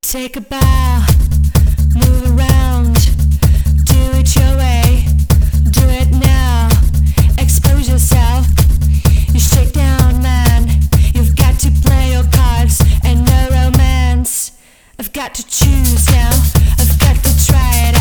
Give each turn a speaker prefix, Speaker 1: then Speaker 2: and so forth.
Speaker 1: Take a bow, move around, do it your way, do it now, expose yourself, you shake down man, you've got to play your cards and no romance, I've got to choose now, I've got to try it out.